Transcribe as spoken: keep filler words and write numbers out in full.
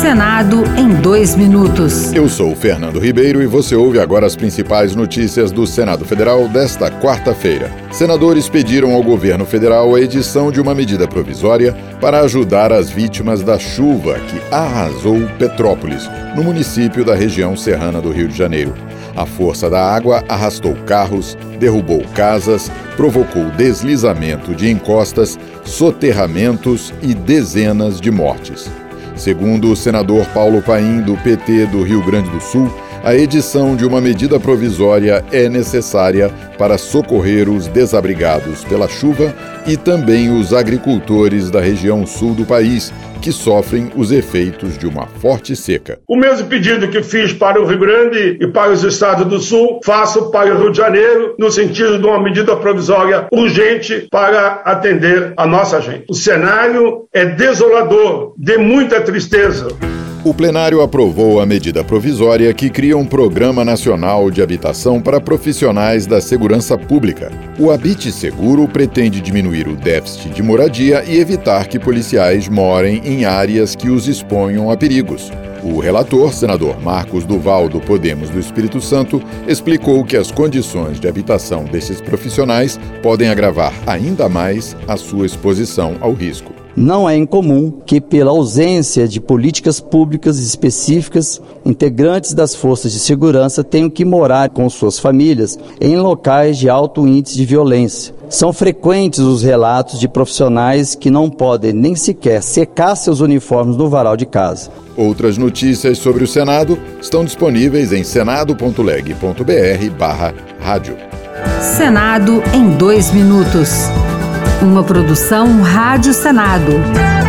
Senado em dois minutos. Eu sou o Fernando Ribeiro e você ouve agora as principais notícias do Senado Federal desta quarta-feira. Senadores pediram ao governo federal a edição de uma medida provisória para ajudar as vítimas da chuva que arrasou Petrópolis, no município da região serrana do Rio de Janeiro. A força da água arrastou carros, derrubou casas, provocou deslizamento de encostas, soterramentos e dezenas de mortes. Segundo o senador Paulo Paim, do P T do Rio Grande do Sul, a edição de uma medida provisória é necessária para socorrer os desabrigados pela chuva e também os agricultores da região sul do país, que sofrem os efeitos de uma forte seca. O mesmo pedido que fiz para o Rio Grande e para os estados do Sul, faço para o Rio de Janeiro, no sentido de uma medida provisória urgente para atender a nossa gente. O cenário é desolador, de muita tristeza. O plenário aprovou a medida provisória que cria um Programa Nacional de Habitação para profissionais da segurança pública. O Habite Seguro pretende diminuir o déficit de moradia e evitar que policiais morem em áreas que os exponham a perigos. O relator, senador Marcos Duval, do Podemos do Espírito Santo, explicou que as condições de habitação desses profissionais podem agravar ainda mais a sua exposição ao risco. Não é incomum que, pela ausência de políticas públicas específicas, integrantes das forças de segurança tenham que morar com suas famílias em locais de alto índice de violência. São frequentes os relatos de profissionais que não podem nem sequer secar seus uniformes no varal de casa. Outras notícias sobre o Senado estão disponíveis em senado ponto leg ponto br barra rádio. Senado em dois minutos. Uma produção Rádio Senado.